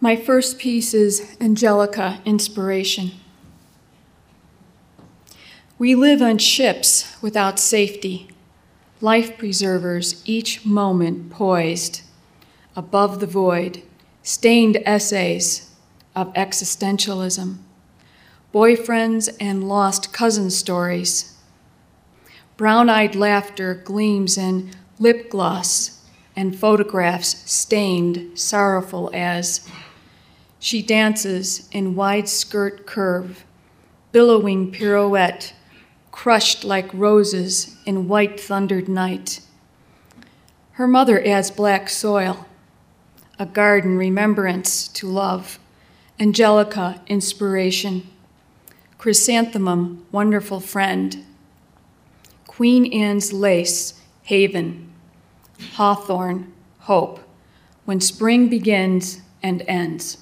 My first piece is Angelica, Inspiration. We live on ships without safety, life preservers each moment poised, above the void, stained essays of existentialism, boyfriends and lost cousin stories. Brown-eyed laughter gleams in lip gloss and photographs stained, sorrowful as she dances in wide skirt curve, billowing pirouette, crushed like roses in white thundered night. Her mother adds black soil, a garden remembrance to love, Angelica, inspiration, chrysanthemum, wonderful friend, Queen Anne's lace, haven, hawthorn, hope, when spring begins and ends.